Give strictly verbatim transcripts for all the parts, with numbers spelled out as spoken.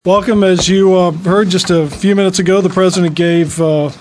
Welcome. As you uh, heard just a few minutes ago, the President gave uh,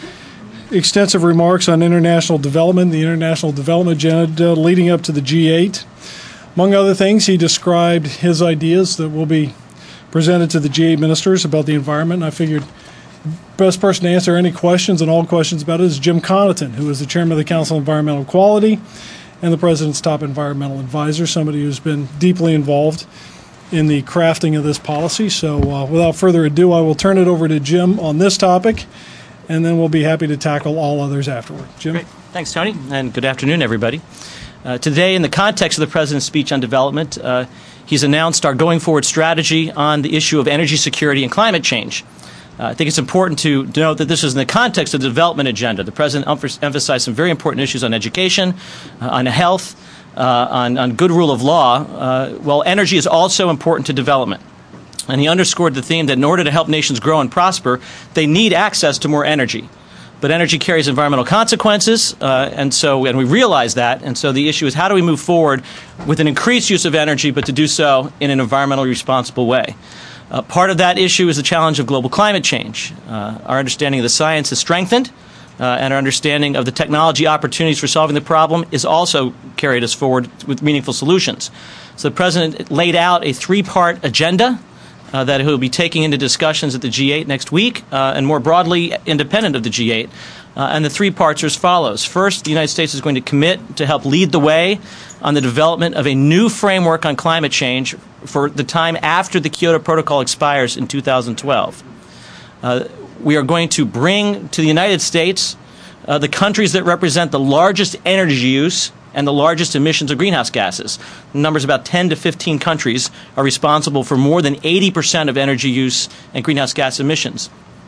extensive remarks on international development, the international development agenda leading up to the G eight. Among other things, he described his ideas that will be presented to the G eight ministers about the environment. And I figured the best person to answer any questions and all questions about it is Jim Connaughton, who is the chairman of the Council on Environmental Quality and the President's top environmental advisor, somebody who's been deeply involved in the crafting of this policy. So uh, without further ado, I will turn it over to Jim on this topic, and then we'll be happy to tackle all others afterward. Jim? Great. Thanks, Tony, and good afternoon, everybody. Uh, today, in the context of the President's speech on development, uh, he's announced our going forward strategy on the issue of energy security and climate change. Uh, I think it's important to note that this is in the context of the development agenda. The President emphasized some very important issues on education, uh, on health, Uh, on, on good rule of law. Uh, well, energy is also important to development. And he underscored the theme that in order to help nations grow and prosper, they need access to more energy. But energy carries environmental consequences, uh, and so and we realize that. And so the issue is, how do we move forward with an increased use of energy, but to do so in an environmentally responsible way? Uh, part of that issue is the challenge of global climate change. Uh, our understanding of the science is strengthened. Uh, and our understanding of the technology opportunities for solving the problem is also carried us forward with meaningful solutions. So the President laid out a three-part agenda uh, that he'll be taking into discussions at the G eight next week, uh, and more broadly independent of the G eight. Uh, and the three parts are as follows. First, the United States is going to commit to help lead the way on the development of a new framework on climate change for the time after the Kyoto Protocol expires in two thousand twelve. Uh, We are going to bring to the United States uh, the countries that represent the largest energy use and the largest emissions of greenhouse gases. The numbers, about ten to fifteen countries are responsible for more than eighty percent of energy use and greenhouse gas emissions.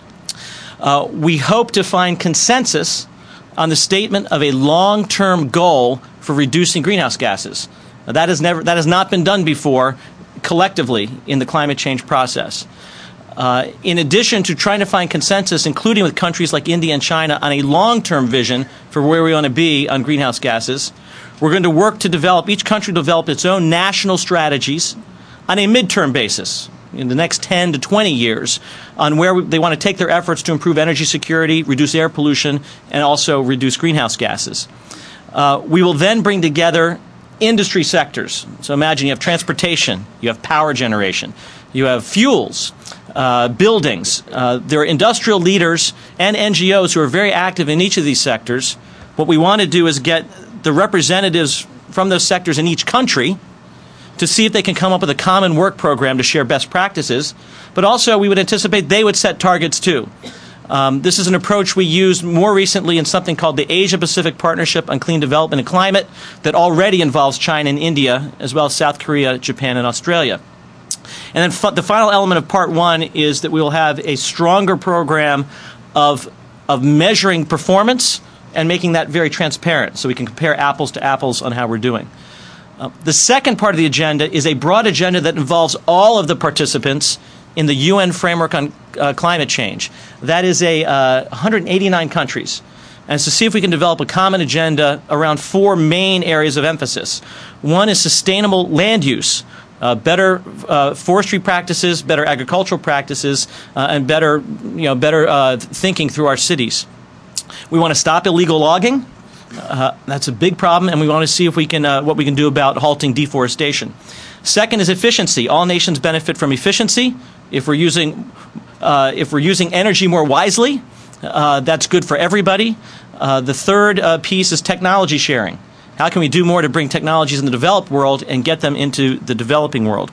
Uh, we hope to find consensus on the statement of a long-term goal for reducing greenhouse gases. Now, that has never, that has not been done before collectively in the climate change process. Uh, in addition to trying to find consensus, including with countries like India and China, on a long-term vision for where we want to be on greenhouse gases, we're going to work to develop, each country to develop its own national strategies on a midterm basis in the next ten to twenty years on where we, they want to take their efforts to improve energy security, reduce air pollution, and also reduce greenhouse gases. Uh, we will then bring together industry sectors. So imagine you have transportation, you have power generation, you have fuels, Uh, buildings. Uh, there are industrial leaders and N G Os who are very active in each of these sectors. What we want to do is get the representatives from those sectors in each country to see if they can come up with a common work program to share best practices. But also, we would anticipate they would set targets too. Um, this is an approach we used more recently in something called the Asia-Pacific Partnership on Clean Development and Climate that already involves China and India, as well as South Korea, Japan, and Australia. And then f the final element of part one is that we will have a stronger program of, of measuring performance and making that very transparent so we can compare apples to apples on how we're doing. Uh, the second part of the agenda is a broad agenda that involves all of the participants in the U N framework on uh, climate change. That is a uh, one hundred eighty-nine countries. And it's to see if we can develop a common agenda around four main areas of emphasis. One is sustainable land use. Uh, better uh, forestry practices, better agricultural practices, uh, and better, you know, better uh, thinking through our cities. We want to stop illegal logging. Uh, that's a big problem, and we want to see if we can uh, what we can do about halting deforestation. Second is efficiency. All nations benefit from efficiency. If we're using uh, if we're using energy more wisely, uh, that's good for everybody. Uh, the third uh, piece is technology sharing. How can we do more to bring technologies in the developed world and get them into the developing world?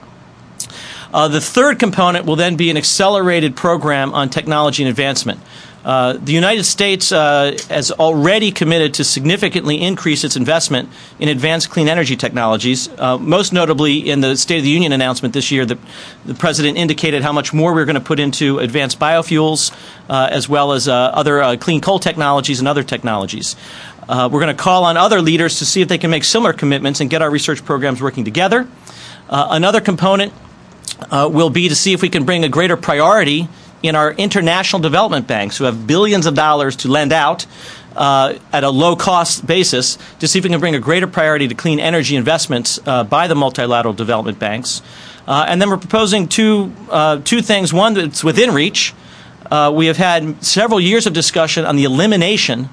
Uh, the third component will then be an accelerated program on technology and advancement. Uh, the United States uh, has already committed to significantly increase its investment in advanced clean energy technologies. Uh, most notably, in the State of the Union announcement this year, the, the President indicated how much more we're going to put into advanced biofuels, uh, as well as uh, other uh, clean coal technologies and other technologies. Uh, we're going to call on other leaders to see if they can make similar commitments and get our research programs working together. Uh, another component uh, will be to see if we can bring a greater priority in our international development banks, who have billions of dollars to lend out uh, at a low-cost basis, to see if we can bring a greater priority to clean energy investments uh, by the multilateral development banks. Uh, and then we're proposing two, uh, two things. One that's within reach. Uh, we have had several years of discussion on the elimination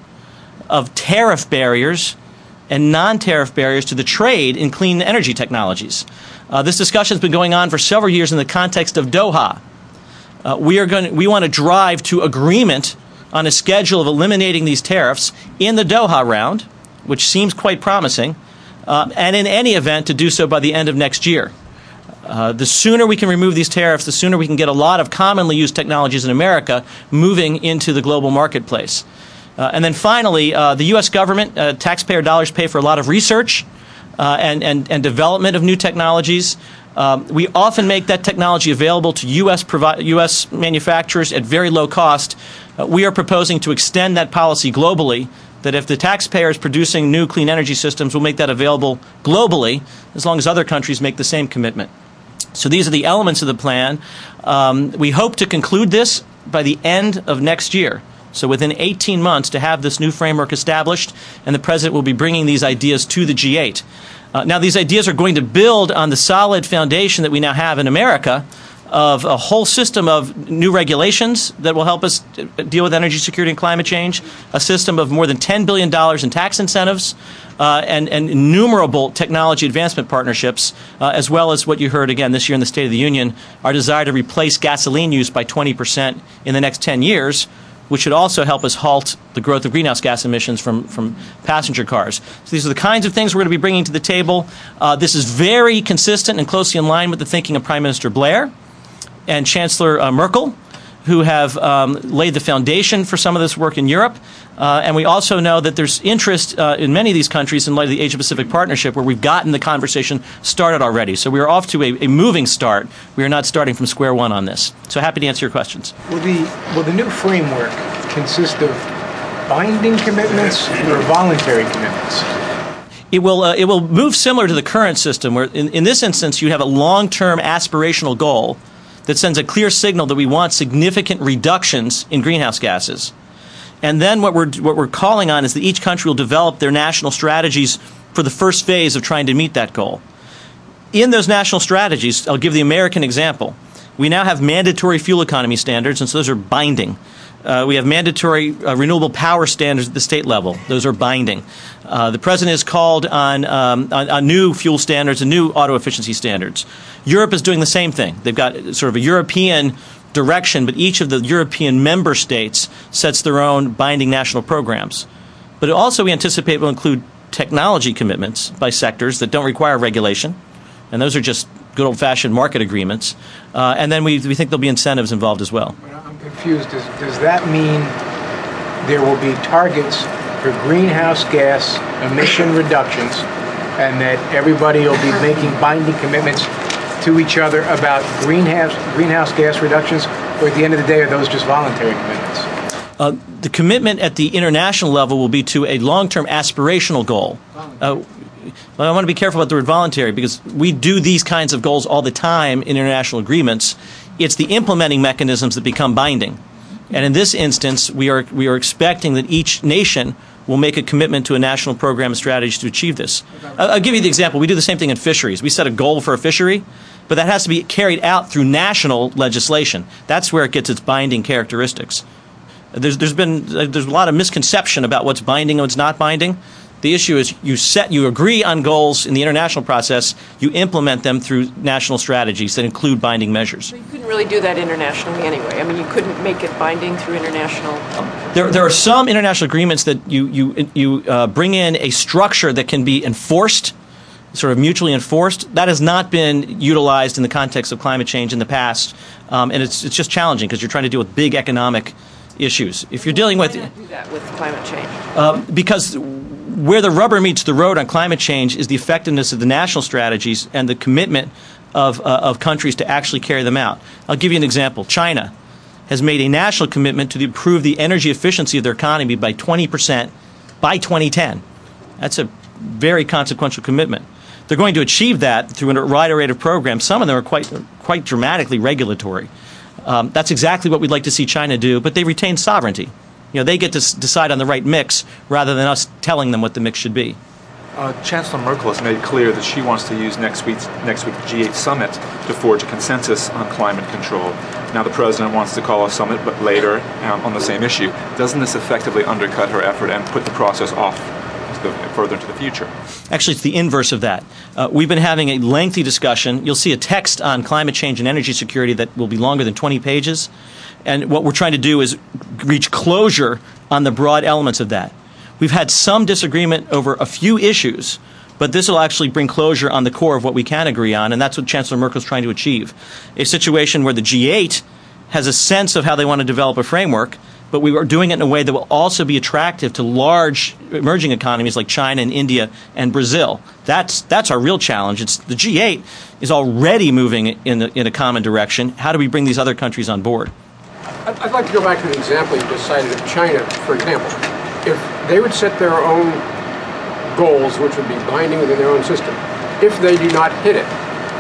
of tariff barriers and non-tariff barriers to the trade in clean energy technologies. Uh, this discussion has been going on for several years in the context of Doha. Uh, we are going. We want to drive to agreement on a schedule of eliminating these tariffs in the Doha round, which seems quite promising, uh, and in any event to do so by the end of next year. Uh, the sooner we can remove these tariffs, the sooner we can get a lot of commonly used technologies in America moving into the global marketplace. Uh, and then finally, uh, the U S government, uh, taxpayer dollars pay for a lot of research uh, and, and, and development of new technologies. Um, we often make that technology available to U S, provi- U S manufacturers at very low cost. Uh, we are proposing to extend that policy globally, that if the taxpayer is producing new clean energy systems, we'll make that available globally as long as other countries make the same commitment. So these are the elements of the plan. Um, we hope to conclude this by the end of next year. So within eighteen months to have this new framework established, and the President will be bringing these ideas to the G eight. Uh, now, these ideas are going to build on the solid foundation that we now have in America of a whole system of new regulations that will help us deal with energy security and climate change, a system of more than ten billion dollars in tax incentives, uh, and, and innumerable technology advancement partnerships, uh, as well as what you heard again this year in the State of the Union, our desire to replace gasoline use by twenty percent in the next ten years, which should also help us halt the growth of greenhouse gas emissions from, from passenger cars. So these are the kinds of things we're going to be bringing to the table. Uh, this is very consistent and closely in line with the thinking of Prime Minister Blair and Chancellor uh, Merkel, who have um, laid the foundation for some of this work in Europe. Uh, and we also know that there's interest uh, in many of these countries in light of the Asia-Pacific Partnership, where we've gotten the conversation started already. So we are off to a, a moving start. We are not starting from square one on this. So happy to answer your questions. Will the, will the new framework consist of binding commitments or voluntary commitments? It will, uh, it will move similar to the current system, where in, in this instance you have a long-term aspirational goal that sends a clear signal that we want significant reductions in greenhouse gases. And then what we're, what we're calling on is that each country will develop their national strategies for the first phase of trying to meet that goal. In those national strategies, I'll give the American example. We now have mandatory fuel economy standards, and so those are binding. Uh, we have mandatory uh, renewable power standards at the state level. Those are binding. Uh, the President has called on, um, on, on new fuel standards and new auto efficiency standards. Europe is doing the same thing. They've got sort of a European direction, but each of the European member states sets their own binding national programs. But also we anticipate will include technology commitments by sectors that don't require regulation, and those are just good old-fashioned market agreements. Uh, and then we, we think there'll be incentives involved as well. I'm confused. Does, does that mean there will be targets for greenhouse gas emission reductions, and that everybody will be making binding commitments to each other about greenhouse greenhouse gas reductions, or at the end of the day, are those just voluntary commitments? Uh, the commitment at the international level will be to a long-term aspirational goal. Uh, well, I want to be careful about the word voluntary, because we do these kinds of goals all the time in international agreements. It's the implementing mechanisms that become binding. And in this instance, we are, we are expecting that each nation will make a commitment to a national program and strategy to achieve this. I'll, I'll give you the example. We do the same thing in fisheries. We set a goal for a fishery, but that has to be carried out through national legislation. That's where it gets its binding characteristics. There's, there's been there's a lot of misconception about what's binding and what's not binding. The issue is you set, you agree on goals in the international process, you implement them through national strategies that include binding measures. So you couldn't really do that internationally anyway. I mean, you couldn't make it binding through international. There, there are some international agreements that you you you uh, bring in a structure that can be enforced, sort of mutually enforced. That has not been utilized in the context of climate change in the past, um, and it's it's just challenging because you're trying to deal with big economic issues. If you're dealing with Why not do that with climate change? Uh, because where the rubber meets the road on climate change is the effectiveness of the national strategies and the commitment of, uh, of countries to actually carry them out. I'll give you an example. China has made a national commitment to improve the energy efficiency of their economy by twenty percent by twenty ten. That's a very consequential commitment. They're going to achieve that through a wide array of programs. Some of them are quite, quite dramatically regulatory. Um, that's exactly what we'd like to see China do, but they retain sovereignty. You know, they get to s- decide on the right mix rather than us telling them what the mix should be. Uh, Chancellor Merkel has made clear that she wants to use next week's next week's G eight summit to forge a consensus on climate control. Now the president wants to call a summit, but later um, on the same issue. Doesn't this effectively undercut her effort and put the process off to the, further into the future? Actually, it's the inverse of that. Uh, we've been having a lengthy discussion. You'll see a text on climate change and energy security that will be longer than twenty pages. And what we're trying to do is reach closure on the broad elements of that. We've had some disagreement over a few issues, but this will actually bring closure on the core of what we can agree on, and that's what Chancellor Merkel is trying to achieve. A situation where the G eight has a sense of how they want to develop a framework, but we are doing it in a way that will also be attractive to large emerging economies like China and India and Brazil. That's that's our real challenge. It's the G eight is already moving in, the, in a common direction. How do we bring these other countries on board? I'd like to go back to the example you just cited of China, for example. If they would set their own goals, which would be binding within their own system, if they do not hit it,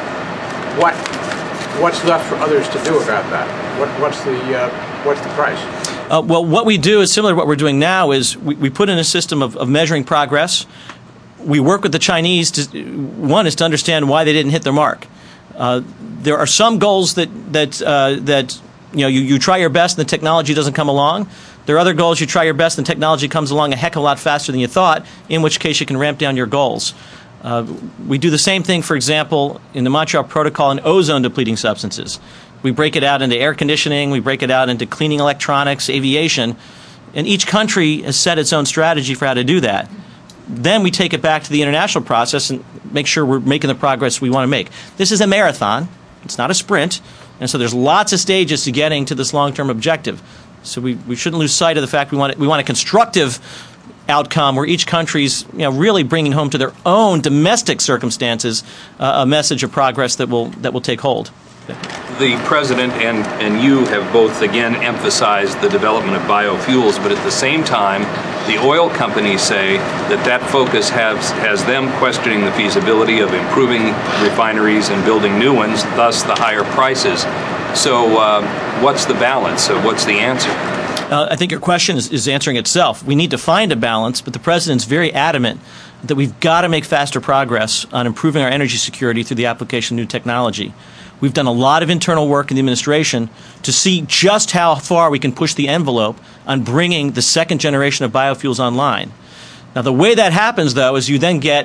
what what's left for others to do about that? What, what's the uh, what's the price? Uh, well, what we do is similar to what we're doing now. Is we, we put in a system of, of measuring progress. We work with the Chinese. To, one is to understand why they didn't hit their mark. Uh, there are some goals that that uh, that you know you, you try your best and the technology doesn't come along. There are other goals you try your best and technology comes along a heck of a lot faster than you thought, in which case you can ramp down your goals. Uh, we do the same thing, for example, in the Montreal Protocol in ozone-depleting substances. We break it out into air conditioning, we break it out into cleaning electronics, aviation, and each country has set its own strategy for how to do that. Then we take it back to the international process and make sure we're making the progress we want to make. This is a marathon. It's not a sprint. And so there's lots of stages to getting to this long-term objective. So we, we shouldn't lose sight of the fact we want we want a constructive outcome where each country's you know really bringing home to their own domestic circumstances uh, a message of progress that will that will take hold. The president and, and you have both again emphasized the development of biofuels, but at the same time, the oil companies say that that focus has has them questioning the feasibility of improving refineries and building new ones, thus the higher prices. So uh, what's the balance? So what's the answer? Uh, I think your question is, is answering itself. We need to find a balance, but the president's very adamant that we've got to make faster progress on improving our energy security through the application of new technology. We've done a lot of internal work in the administration to see just how far we can push the envelope on bringing the second generation of biofuels online. Now, the way that happens, though, is you then get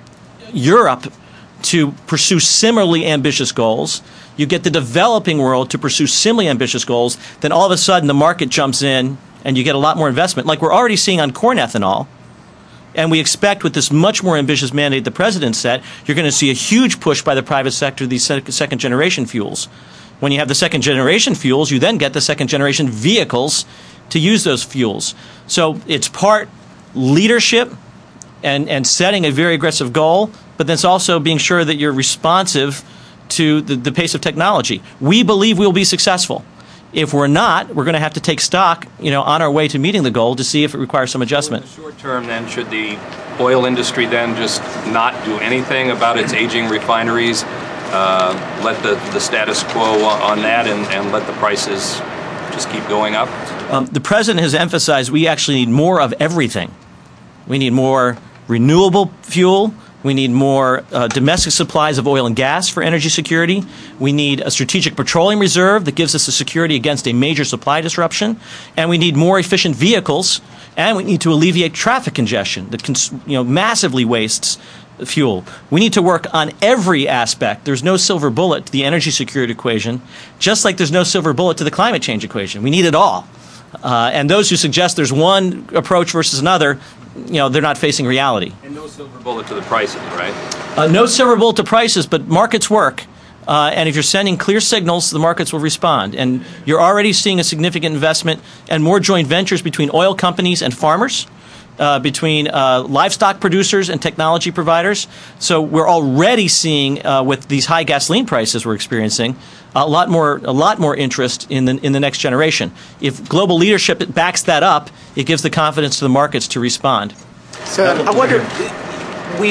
Europe to pursue similarly ambitious goals. You get the developing world to pursue similarly ambitious goals. Then all of a sudden the market jumps in and you get a lot more investment, like we're already seeing on corn ethanol. And we expect with this much more ambitious mandate the president set, you're going to see a huge push by the private sector of these second generation fuels. When you have the second generation fuels, you then get the second generation vehicles to use those fuels. So it's part leadership and, and setting a very aggressive goal, but then it's also being sure that you're responsive to the, the pace of technology. We believe we'll be successful. If we're not, we're going to have to take stock, you know, on our way to meeting the goal to see if it requires some adjustment. So in the short term, then, should the oil industry then just not do anything about its aging refineries, uh, let the, the status quo on that, and, and let the prices just keep going up? Um, the president has emphasized we actually need more of everything. We need more renewable fuel. We need more uh, domestic supplies of oil and gas for energy security. We need a strategic petroleum reserve that gives us a security against a major supply disruption. And we need more efficient vehicles. And we need to alleviate traffic congestion that cons- you know, massively wastes fuel. We need to work on every aspect. There's no silver bullet to the energy security equation, just like there's no silver bullet to the climate change equation. We need it all. Uh, and those who suggest there's one approach versus another, you know, they're not facing reality. And no silver bullet to the prices, right? Uh, no silver bullet to prices, but markets work. Uh, and if you're sending clear signals, the markets will respond. And you're already seeing a significant investment and more joint ventures between oil companies and farmers, uh, between uh, livestock producers and technology providers. So we're already seeing, uh, with these high gasoline prices we're experiencing, a lot more, a lot more interest in the in the next generation. If global leadership backs that up, it gives the confidence to the markets to respond. So I wonder, we,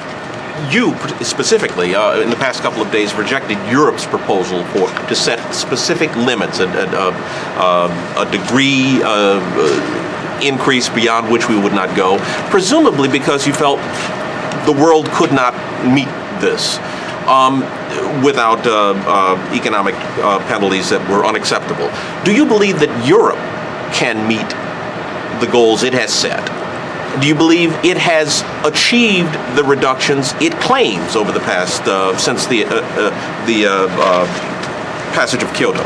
you specifically, uh, in the past couple of days, rejected Europe's proposal for to set specific limits, a, a, a, a degree of uh, increase beyond which we would not go, presumably because you felt the world could not meet this um, without uh, uh, economic uh, penalties that were unacceptable. Do you believe that Europe can meet the goals it has set? Do you believe it has achieved the reductions it claims over the past, uh, since the, uh, uh, the uh, uh, passage of Kyoto?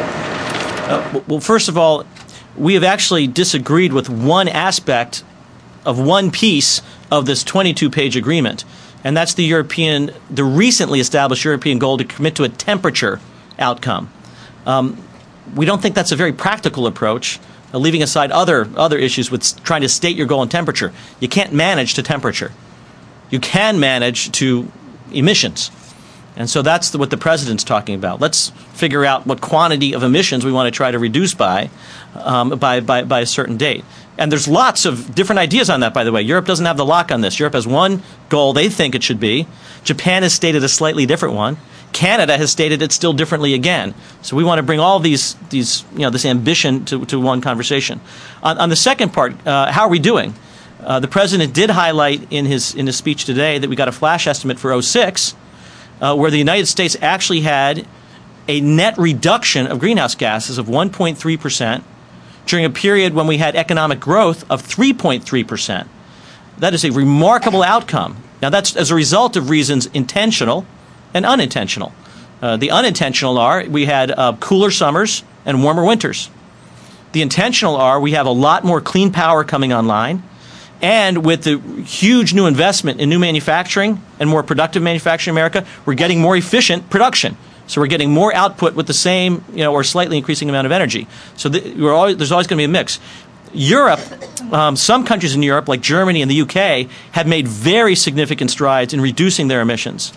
Uh, well, first of all, we have actually disagreed with one aspect of one piece of this twenty-two page agreement, and that's the European, the recently established European goal to commit to a temperature outcome. Um, we don't think that's a very practical approach, uh, leaving aside other other issues with trying to state your goal in temperature. You can't manage to temperature. You can manage to emissions. And so that's the, what the president's talking about. Let's figure out what quantity of emissions we want to try to reduce by, um, by, by, by a certain date. And there's lots of different ideas on that, by the way. Europe doesn't have the lock on this. Europe has one goal they think it should be. Japan has stated a slightly different one. Canada has stated it still differently again. So we want to bring all these, these you know, this ambition to, to one conversation. On, on the second part, uh, how are we doing? Uh, the president did highlight in his, in his speech today that we got a flash estimate for oh six, Uh, where the United States actually had a net reduction of greenhouse gases of one point three percent during a period when we had economic growth of three point three percent. That is a remarkable outcome. Now, that's as a result of reasons intentional and unintentional. Uh, the unintentional are we had uh, cooler summers and warmer winters. The intentional are we have a lot more clean power coming online. And with the huge new investment in new manufacturing and more productive manufacturing in America, we're getting more efficient production. So we're getting more output with the same, you know, or slightly increasing amount of energy. So the, we're always, there's always going to be a mix. Europe, um, some countries in Europe, like Germany and the U K, have made very significant strides in reducing their emissions.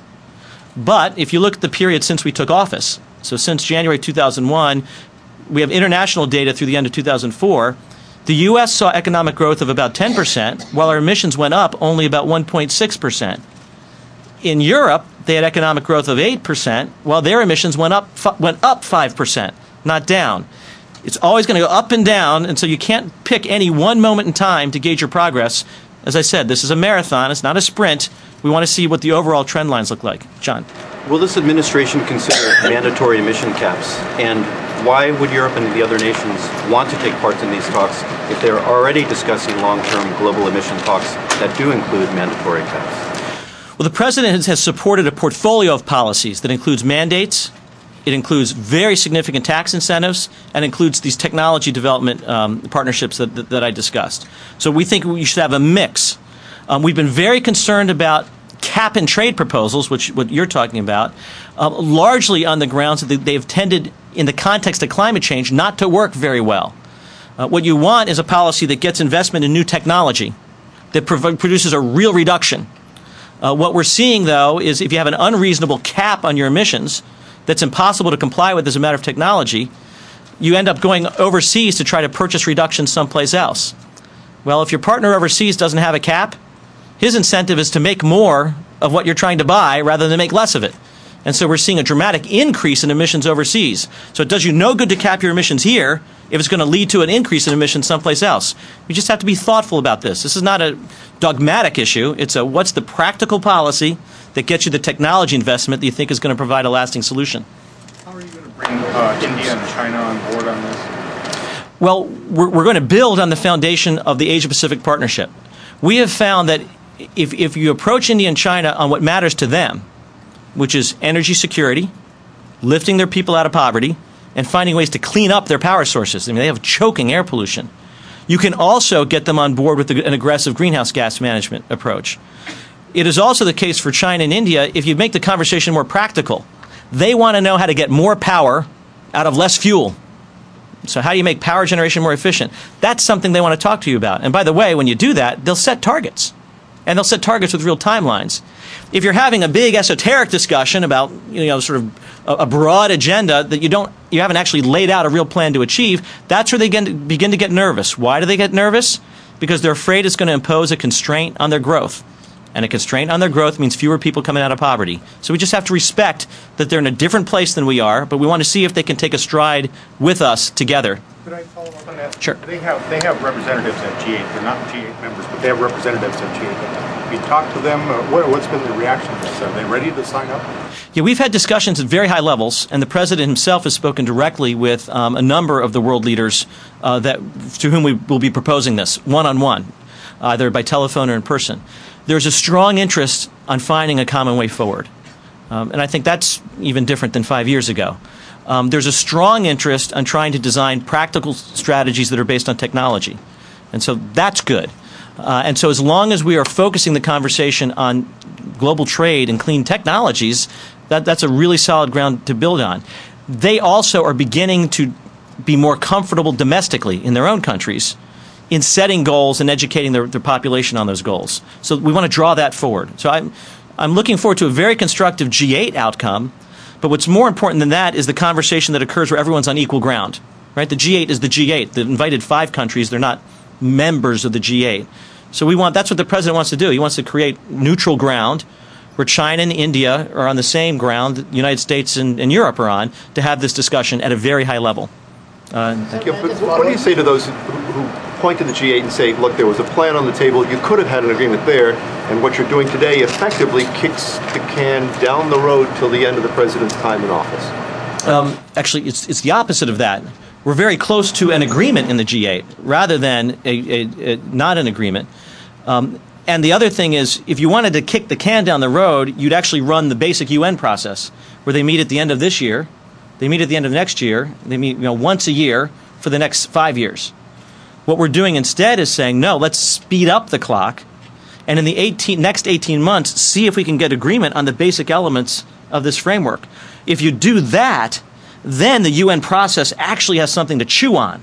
But if you look at the period since we took office, so since January two thousand one, we have international data through the end of two thousand four. The U S saw economic growth of about ten percent, while our emissions went up only about one point six percent. In Europe, they had economic growth of eight percent, while their emissions went up went up five percent, not down. It's always going to go up and down, and so you can't pick any one moment in time to gauge your progress. As I said, this is a marathon. It's not a sprint. We want to see what the overall trend lines look like. John. Will this administration consider mandatory emission caps? And why would Europe and the other nations want to take part in these talks if they're already discussing long-term global emission talks that do include mandatory caps? Well, the president has, has supported a portfolio of policies that includes mandates, it includes very significant tax incentives, and includes these technology development um, partnerships that, that, that I discussed. So we think we should have a mix. Um, we've been very concerned about cap and trade proposals, which what you're talking about, uh, largely on the grounds that they've tended, in the context of climate change, not to work very well. Uh, what you want is a policy that gets investment in new technology, that prov- produces a real reduction. Uh, what we're seeing, though, is if you have an unreasonable cap on your emissions that's impossible to comply with as a matter of technology, you end up going overseas to try to purchase reductions someplace else. Well, if your partner overseas doesn't have a cap, his incentive is to make more of what you're trying to buy rather than make less of it. And so we're seeing a dramatic increase in emissions overseas. So it does you no good to cap your emissions here if it's going to lead to an increase in emissions someplace else. We just have to be thoughtful about this. This is not a dogmatic issue. It's a what's the practical policy that gets you the technology investment that you think is going to provide a lasting solution. How are you going to bring uh, India and China on board on this? Well, we're, we're going to build on the foundation of the Asia-Pacific Partnership. We have found that if, if you approach India and China on what matters to them, which is energy security, lifting their people out of poverty, and finding ways to clean up their power sources. I mean, they have choking air pollution. You can also get them on board with an aggressive greenhouse gas management approach. It is also the case for China and India, if you make the conversation more practical, they want to know how to get more power out of less fuel. So how do you make power generation more efficient? That's something they want to talk to you about. And by the way, when you do that, they'll set targets. And they'll set targets with real timelines. If you're having a big esoteric discussion about, you know, sort of a, a broad agenda that you don't, you haven't actually laid out a real plan to achieve, that's where they begin to, begin to get nervous. Why do they get nervous? Because they're afraid it's going to impose a constraint on their growth. And a constraint on their growth means fewer people coming out of poverty. So we just have to respect that they're in a different place than we are, but we want to see if they can take a stride with us together. Could I follow up on that? Sure. They have they have representatives at G eight. They're not G eight members, but they have representatives at G eight. Have you talked to them? Uh, what, what's been the reaction to this? Are they ready to sign up? Yeah, we've had discussions at very high levels, and the president himself has spoken directly with um, a number of the world leaders uh, that to whom we will be proposing this one-on-one, either by telephone or in person. There's a strong interest on finding a common way forward, um, and I think that's even different than five years ago. Um, there's a strong interest on trying to design practical strategies that are based on technology, and so that's good. Uh, and so as long as we are focusing the conversation on global trade and clean technologies, that, that's a really solid ground to build on. They also are beginning to be more comfortable domestically in their own countries in setting goals and educating their, their population on those goals. So we want to draw that forward. So I'm, I'm looking forward to a very constructive G eight outcome, but what's more important than that is the conversation that occurs where everyone's on equal ground. Right? The G eight is the G eight. The invited five countries, they're not members of the G eight. So we want, that's what the president wants to do. He wants to create neutral ground where China and India are on the same ground the United States and, and Europe are on to have this discussion at a very high level. Uh, Thank you. But what do you say to those who, who point to the G eight and say, look, there was a plan on the table, you could have had an agreement there, and what you're doing today effectively kicks the can down the road till the end of the president's time in office? Um, actually, it's, it's the opposite of that. We're very close to an agreement in the G eight rather than a, a, a, not an agreement. Um, and the other thing is, if you wanted to kick the can down the road, you'd actually run the basic U N process, where they meet at the end of this year, they meet at the end of next year, they meet you know, once a year for the next five years. What we're doing instead is saying, no, let's speed up the clock, and in the eighteen, next eighteen months, see if we can get agreement on the basic elements of this framework. If you do that, then the U N process actually has something to chew on.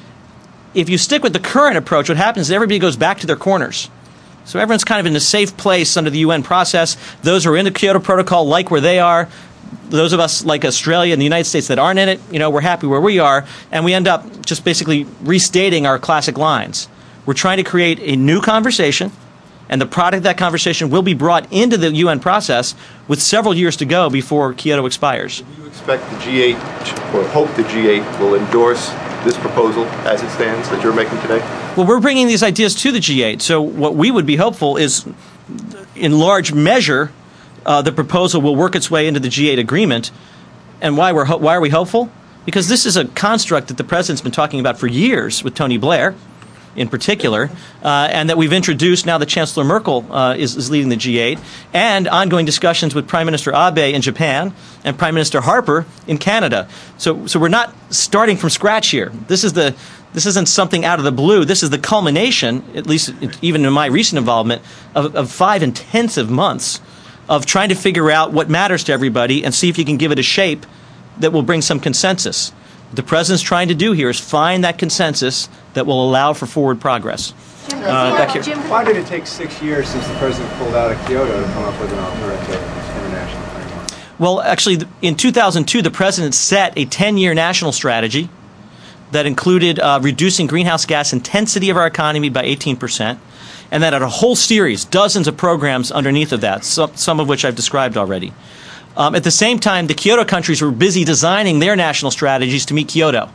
If you stick with the current approach, what happens is everybody goes back to their corners. So everyone's kind of in a safe place under the U N process. Those who are in the Kyoto Protocol like where they are. Those of us like Australia and the United States that aren't in it, you know, we're happy where we are. And we end up just basically restating our classic lines. We're trying to create a new conversation, and the product of that conversation will be brought into the U N process with several years to go before Kyoto expires. Do you expect the G eight, or hope the G eight will endorse this proposal as it stands that you're making today? Well, we're bringing these ideas to the G eight. So what we would be hopeful is, in large measure, uh, the proposal will work its way into the G eight agreement. And why, we're ho- why are we hopeful? Because this is a construct that the president's been talking about for years with Tony Blair, in particular, uh, and that we've introduced. Now that Chancellor Merkel uh, is, is leading the G eight, and ongoing discussions with Prime Minister Abe in Japan and Prime Minister Harper in Canada. So, so we're not starting from scratch here. This is the this isn't something out of the blue. This is the culmination, at least even in my recent involvement, of, of five intensive months of trying to figure out what matters to everybody and see if you can give it a shape that will bring some consensus. What the president's trying to do here is find that consensus that will allow for forward progress. Jim, Uh, back here. Jim, Why did it take six years since the president pulled out of Kyoto to come up with an alternative international framework? Well, actually, th- in two thousand two, the president set a ten-year national strategy that included uh, reducing greenhouse gas intensity of our economy by eighteen percent, and that had a whole series, dozens of programs underneath of that, some, some of which I've described already. Um, at the same time, the Kyoto countries were busy designing their national strategies to meet Kyoto.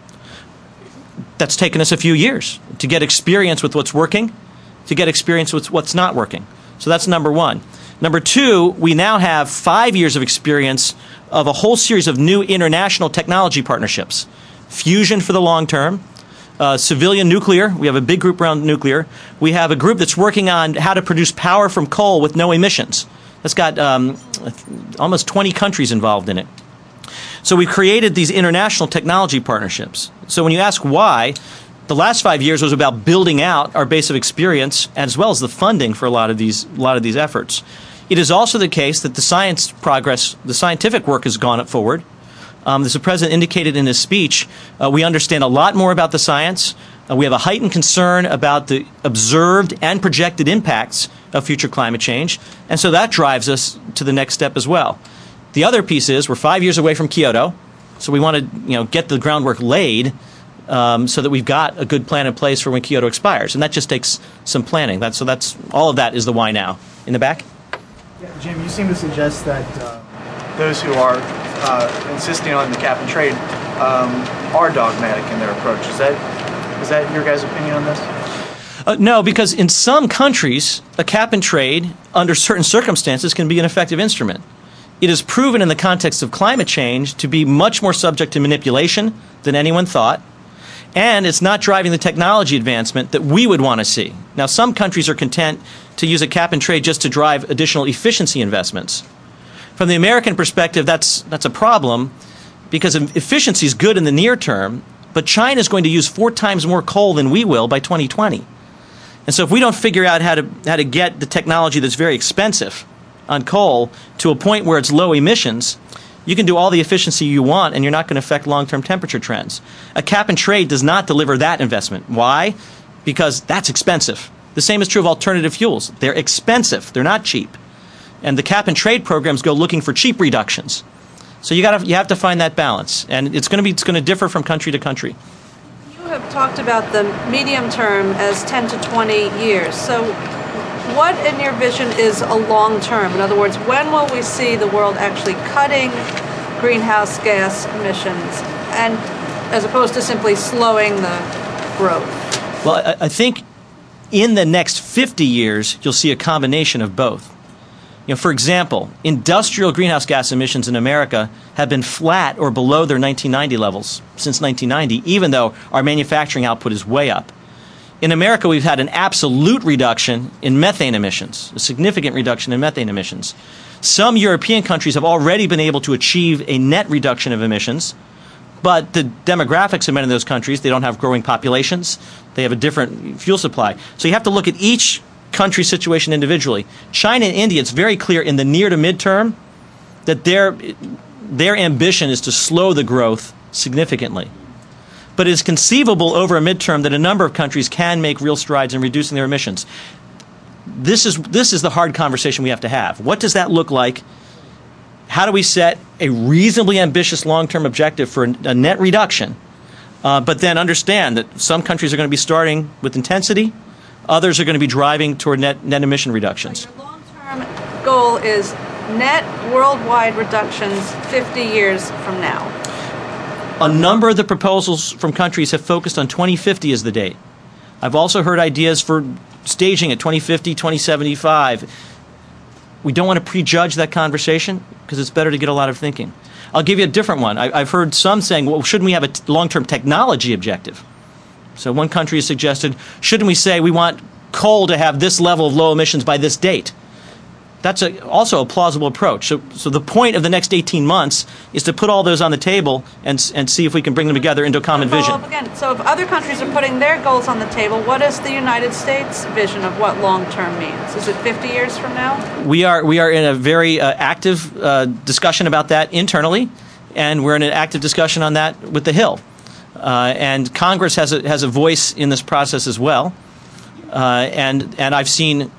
That's taken us a few years to get experience with what's working, to get experience with what's not working. So that's number one. Number two, we now have five years of experience of a whole series of new international technology partnerships. Fusion for the long term, uh, civilian nuclear. We have a big group around nuclear. We have a group that's working on how to produce power from coal with no emissions. That's got um, almost twenty countries involved in it. So we've created these international technology partnerships. So when you ask why, the last five years was about building out our base of experience as well as the funding for a lot of these, a lot of these efforts. It is also the case that the science progress, the scientific work has gone forward. Um, as the president indicated in his speech, uh, we understand a lot more about the science. Uh, we have a heightened concern about the observed and projected impacts of future climate change, and so that drives us to the next step as well. The other piece is we're five years away from Kyoto, so we want to you know, get the groundwork laid um, so that we've got a good plan in place for when Kyoto expires, and that just takes some planning. That's, so that's all of that is the why now. In the back? Yeah, Jim, you seem to suggest that uh, those who are uh, insisting on the cap and trade um, are dogmatic in their approach. Is that is that your guys' opinion on this? Uh, no, because in some countries, a cap and trade, under certain circumstances, can be an effective instrument. It is proven in the context of climate change to be much more subject to manipulation than anyone thought, and it's not driving the technology advancement that we would want to see. Now, some countries are content to use a cap and trade just to drive additional efficiency investments. From the American perspective, that's, that's a problem, because efficiency is good in the near term, but China is going to use four times more coal than we will by twenty twenty. And so if we don't figure out how to, how to get the technology that's very expensive on coal to a point where it's low emissions, you can do all the efficiency you want and you're not going to affect long-term temperature trends. A cap and trade does not deliver that investment. Why? Because that's expensive. The same is true of alternative fuels. They're expensive. They're not cheap. And the cap and trade programs go looking for cheap reductions. So you got to, you have to find that balance. And it's going to be, it's going to differ from country to country. You have talked about the medium term as ten to twenty years. So what in your vision is a long term? In other words, when will we see the world actually cutting greenhouse gas emissions, and as opposed to simply slowing the growth? Well, I, I think in the next fifty years, you'll see a combination of both. You know, for example, industrial greenhouse gas emissions in America have been flat or below their nineteen ninety levels since nineteen ninety, even though our manufacturing output is way up. In America, we've had an absolute reduction in methane emissions, a significant reduction in methane emissions. Some European countries have already been able to achieve a net reduction of emissions, but the demographics of many of those countries, they don't have growing populations, they have a different fuel supply. So you have to look at each country situation individually. China and India, it's very clear in the near to midterm that their, their ambition is to slow the growth significantly. But it is conceivable over a midterm that a number of countries can make real strides in reducing their emissions. This is, this is the hard conversation we have to have. What does that look like? How do we set a reasonably ambitious long-term objective for a net reduction, uh, but then understand that some countries are going to be starting with intensity, others are going to be driving toward net, net emission reductions. So your long-term goal is net worldwide reductions fifty years from now. A number of the proposals from countries have focused on twenty fifty as the date. I've also heard ideas for staging at twenty fifty, twenty seventy-five. We don't want to prejudge that conversation because it's better to get a lot of thinking. I'll give you a different one. I, I've heard some saying, well, shouldn't we have a t- long-term technology objective? So one country has suggested, shouldn't we say we want coal to have this level of low emissions by this date? That's a, also a plausible approach. So, so the point of the next eighteen months is to put all those on the table and, and see if we can bring them together into a common vision. Follow up again. So if other countries are putting their goals on the table, what is the United States' vision of what long-term means? Is it fifty years from now? We are, we are in a very uh, active uh, discussion about that internally, and we're in an active discussion on that with the Hill. Uh, and Congress has a, has a voice in this process as well. Uh, and, and I've seen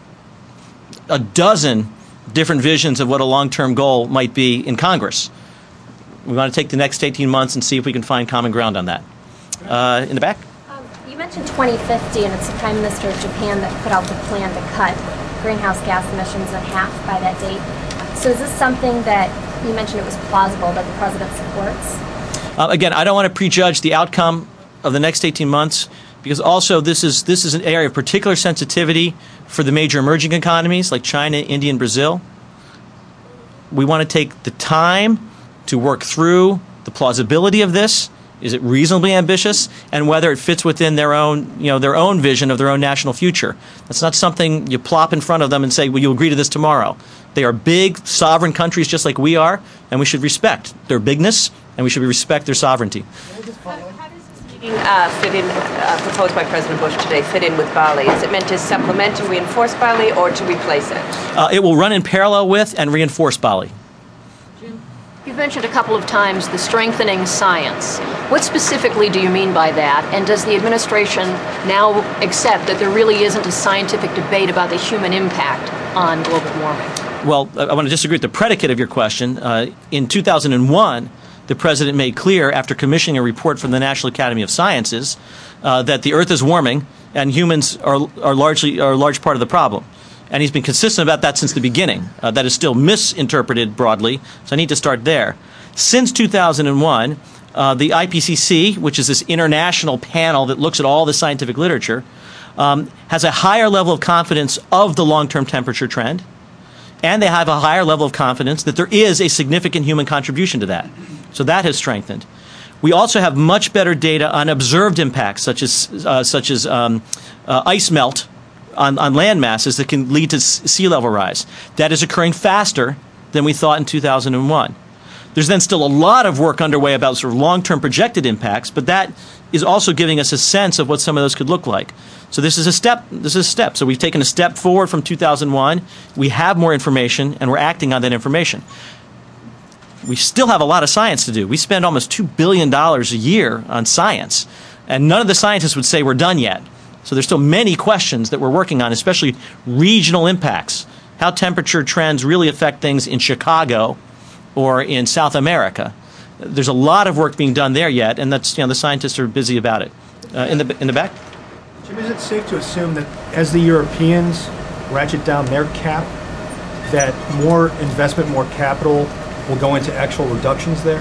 a dozen different visions of what a long-term goal might be in Congress. We want to take the next eighteen months and see if we can find common ground on that. Uh, in the back? Um, you mentioned twenty fifty, and it's the Prime Minister of Japan that put out the plan to cut greenhouse gas emissions in half by that date. So is this something that you mentioned it was plausible that the President supports? Uh, again, I don't want to prejudge the outcome of the next eighteen months, because also this is this is an area of particular sensitivity for the major emerging economies like China, India, and Brazil. We want to take the time to work through the plausibility of this. Is it reasonably ambitious, and whether it fits within their own, you know, their own vision of their own national future. That's not something you plop in front of them and say, "Well, you agree to this tomorrow." They are big, sovereign countries just like we are, and we should respect their bigness, and we should respect their sovereignty. Uh, fit in, uh, proposed by President Bush today, fit in with Bali? Is it meant to supplement and reinforce Bali, or to replace it? Uh, it will run in parallel with and reinforce Bali. You've mentioned a couple of times the strengthening science. What specifically do you mean by that? And does the administration now accept that there really isn't a scientific debate about the human impact on global warming? Well, I want to disagree with the predicate of your question. Uh, in two thousand one, the President made clear, after commissioning a report from the National Academy of Sciences, uh, that the Earth is warming and humans are, are largely are a large part of the problem. And he's been consistent about that since the beginning. Uh, that is still misinterpreted broadly, so I need to start there. Since two thousand one, uh, the I P C C, which is this international panel that looks at all the scientific literature, um, has a higher level of confidence of the long-term temperature trend, and they have a higher level of confidence that there is a significant human contribution to that. So that has strengthened. We also have much better data on observed impacts, such as uh, such as um, uh, ice melt on, on land masses that can lead to s- sea level rise. That is occurring faster than we thought in two thousand one. There's then still a lot of work underway about sort of long-term projected impacts, but that is also giving us a sense of what some of those could look like. So this is a step. This is a step. So we've taken a step forward from two thousand one. We have more information, and we're acting on that information. We still have a lot of science to do. We spend almost two billion dollars a year on science, and none of the scientists would say we're done yet. So there's still many questions that we're working on, especially regional impacts, how temperature trends really affect things in Chicago or in South America. There's a lot of work being done there yet, and that's, you know, the scientists are busy about it. Uh, in the in the back? Jim, is it safe to assume that as the Europeans ratchet down their cap, that more investment, more capital will go into actual reductions there?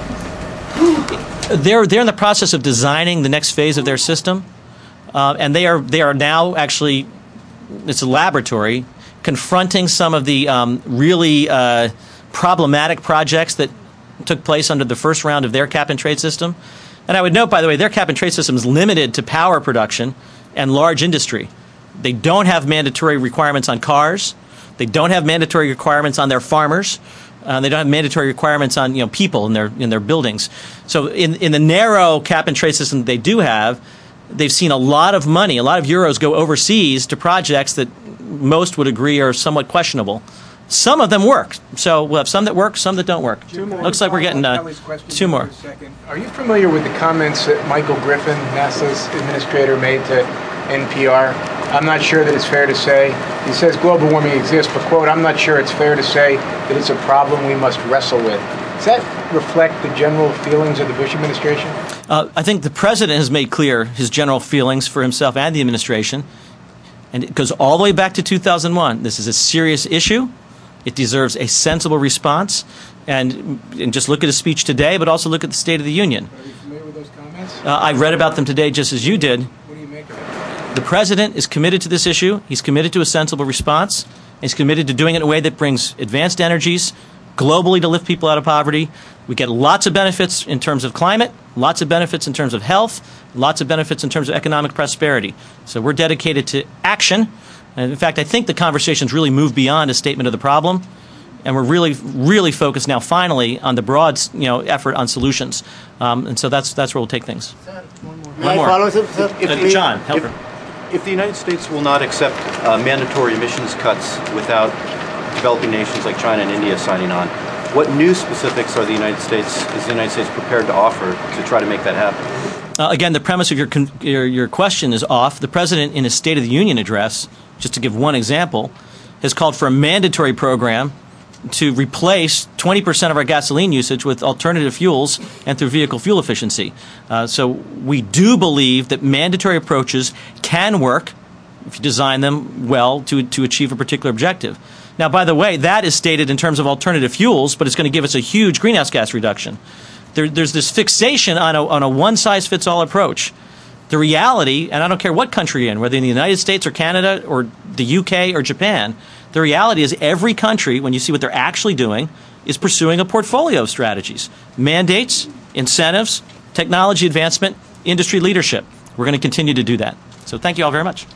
They're they're in the process of designing the next phase of their system, uh, and they are they are now actually, it's a laboratory, confronting some of the um, really uh, problematic projects that took place under the first round of their cap and trade system. And I would note, by the way, their cap and trade system is limited to power production and large industry. They don't have mandatory requirements on cars. They don't have mandatory requirements on their farmers. Uh, they don't have mandatory requirements on, you know, people in their in their buildings. So in in the narrow cap and trade system they do have, they've seen a lot of money, a lot of euros go overseas to projects that most would agree are somewhat questionable. Some of them work. So we'll have some that work, some that don't work. Looks like we're getting uh, two more. Are you familiar with the comments that Michael Griffin, NASA's administrator, made to N P R? I'm not sure that it's fair to say. He says global warming exists, but, quote, I'm not sure it's fair to say that it's a problem we must wrestle with. Does that reflect the general feelings of the Bush administration? Uh, I think the president has made clear his general feelings for himself and the administration. And it goes all the way back to two thousand one. This is a serious issue. It deserves a sensible response. And, and just look at his speech today, but also look at the State of the Union. Are you familiar with those comments? Uh, I read about them today just as you did. What do you make of it? The president is committed to this issue. He's committed to a sensible response. He's committed to doing it in a way that brings advanced energies globally to lift people out of poverty. We get lots of benefits in terms of climate, lots of benefits in terms of health, lots of benefits in terms of economic prosperity. So we're dedicated to action. And in fact, I think the conversation's really moved beyond a statement of the problem, and we're really, really focused now, finally, on the broad, you know, effort on solutions. Um, and so that's that's where we'll take things. Sir, one more. One more. Follow, sir, sir? Uh, John, help her. If, if the United States will not accept uh, mandatory emissions cuts without developing nations like China and India signing on, what new specifics are the United States is the United States prepared to offer to try to make that happen? Uh, again, the premise of your, con- your your question is off. The president, in his State of the Union address, just to give one example, has called for a mandatory program to replace twenty percent of our gasoline usage with alternative fuels and through vehicle fuel efficiency. Uh, so we do believe that mandatory approaches can work if you design them well to to achieve a particular objective. Now, by the way, that is stated in terms of alternative fuels, but it's going to give us a huge greenhouse gas reduction. There, there's this fixation on a, on a one-size-fits-all approach. The reality, and I don't care what country you're in, whether in the United States or Canada or the U K or Japan, the reality is every country, when you see what they're actually doing, is pursuing a portfolio of strategies. Mandates, incentives, technology advancement, industry leadership. We're going to continue to do that. So thank you all very much.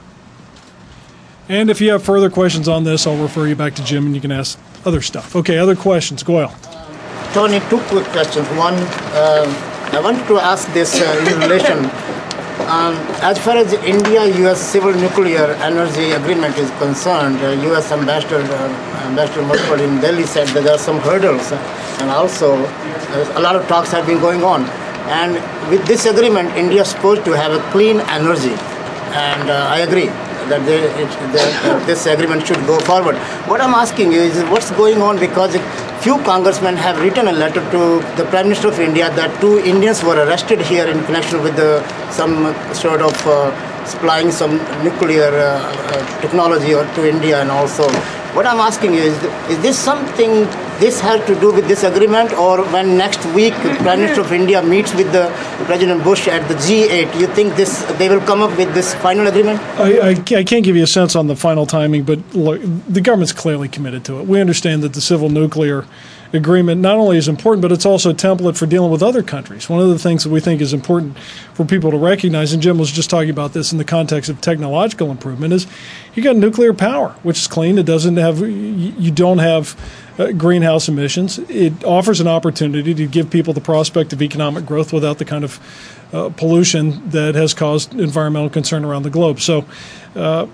And if you have further questions on this, I'll refer you back to Jim and you can ask other stuff. Okay, other questions. Goyle. Tony, two quick questions. One, uh, I want to ask this uh, in relation. Um, as far as India-U S civil nuclear energy agreement is concerned, uh, U S Ambassador uh, Ambassador Merkel in Delhi said that there are some hurdles, uh, and also uh, a lot of talks have been going on. And with this agreement, India is supposed to have a clean energy, and uh, I agree that, they, it, that uh, this agreement should go forward. What I'm asking you is what's going on, because few congressmen have written a letter to the Prime Minister of India that two Indians were arrested here in connection with the, some sort of uh, supplying some nuclear uh, uh, technology or to India, and also What I'm asking you is, is this something, this has to do with this agreement, or when next week Prime Minister of India meets with the President Bush at the G eight, you think this they will come up with this final agreement? I, I, I can't give you a sense on the final timing, but look, the government's clearly committed to it. We understand that the civil nuclear agreement not only is important, but it's also a template for dealing with other countries. One of the things that we think is important for people to recognize, and Jim was just talking about this in the context of technological improvement, is you got nuclear power, which is clean. It doesn't have, you don't have uh, greenhouse emissions. It offers an opportunity to give people the prospect of economic growth without the kind of uh, pollution that has caused environmental concern around the globe. So, uh,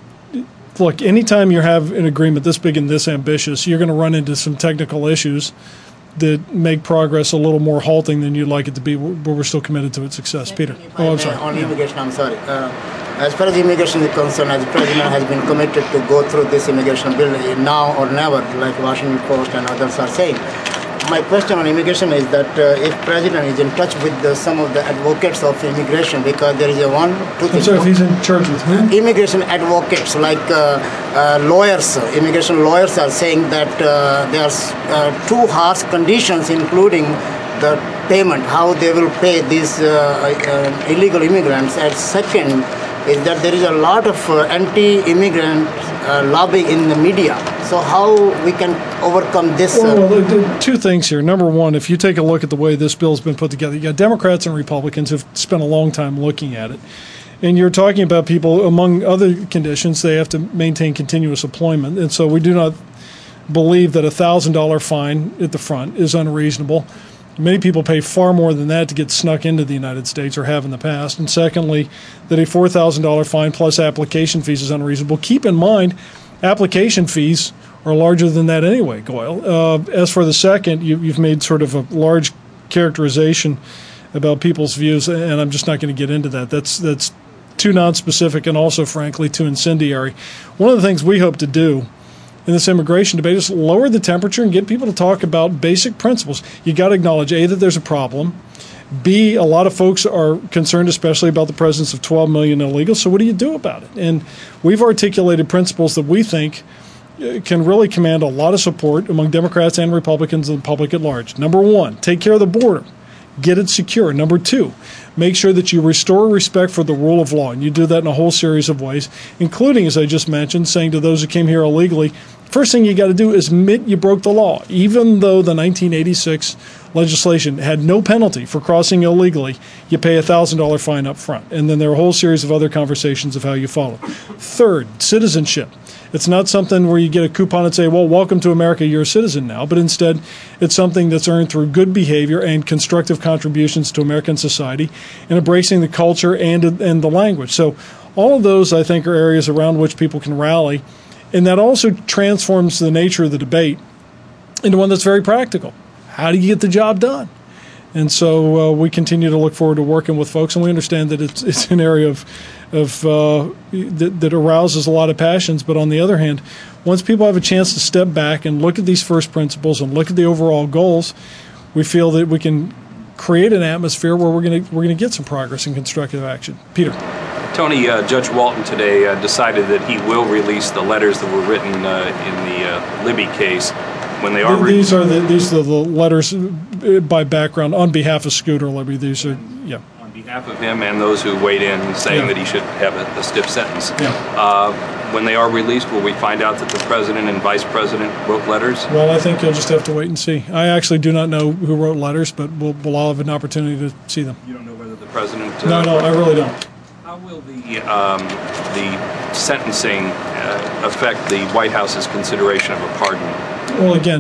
look, anytime you have an agreement this big and this ambitious, you're going to run into some technical issues that make progress a little more halting than you'd like it to be, but we're still committed to its success. Peter. Oh, I'm sorry. On immigration, I'm sorry. Uh, as far as immigration is concerned, as the President has been committed to go through this immigration bill now or never, like Washington Post and others are saying. My question on immigration is that uh, if President is in touch with the, some of the advocates of immigration, because there is a one, two I'm sorry, if he's in charge with whom? Immigration advocates, like uh, uh, lawyers, immigration lawyers are saying that uh, there are uh, two harsh conditions, including the payment, how they will pay these uh, uh, illegal immigrants. And second is that there is a lot of uh, anti-immigrant uh, lobby in the media. So how we can overcome this? Uh, well, well, two things here. Number one, if you take a look at the way this bill's been put together, you got Democrats and Republicans who've spent a long time looking at it. And you're talking about people, among other conditions, they have to maintain continuous employment. And so we do not believe that a one thousand dollars fine at the front is unreasonable. Many people pay far more than that to get snuck into the United States, or have in the past. And secondly, that a four thousand dollars fine plus application fees is unreasonable. Keep in mind, application fees are larger than that anyway, Goyle. Uh, as for the second, you, you've made sort of a large characterization about people's views, and I'm just not going to get into that. That's that's too nonspecific and also, frankly, too incendiary. One of the things we hope to do in this immigration debate is lower the temperature and get people to talk about basic principles. You got to acknowledge, A, that there's a problem. B, a lot of folks are concerned, especially about the presence of twelve million illegals. So what do you do about it? And we've articulated principles that we think can really command a lot of support among Democrats and Republicans and the public at large. Number one, take care of the border. Get it secure. Number two, make sure that you restore respect for the rule of law. And you do that in a whole series of ways, including, as I just mentioned, saying to those who came here illegally, first thing you got to do is admit you broke the law. Even though the nineteen eighty-six legislation had no penalty for crossing illegally, you pay a one thousand dollars fine up front. And then there are a whole series of other conversations of how you follow. Third, citizenship. It's not something where you get a coupon and say, well, welcome to America, you're a citizen now. But instead, it's something that's earned through good behavior and constructive contributions to American society and embracing the culture and, and the language. So all of those, I think, are areas around which people can rally. And that also transforms the nature of the debate into one that's very practical. How do you get the job done? And so uh, we continue to look forward to working with folks, and we understand that it's it's an area of of uh, that, that arouses a lot of passions. But on the other hand, once people have a chance to step back and look at these first principles and look at the overall goals, we feel that we can create an atmosphere where we're going to we're going to get some progress and constructive action. Peter. Tony, uh, Judge Walton today uh, decided that he will release the letters that were written uh, in the uh, Libby case. When they are these are the these are the letters by background on behalf of Scooter Libby. These are yeah. On behalf of him and those who weighed in saying yeah. that he should have a, a stiff sentence. Yeah. Uh, when they are released, will we find out that the president and vice president wrote letters? Well, I think you'll just have to wait and see. I actually do not know who wrote letters, but we'll, we'll all have an opportunity to see them. You don't know whether the president. Uh, no, no, I really don't. How will the um, the sentencing uh, affect the White House's consideration of a pardon? Well, again,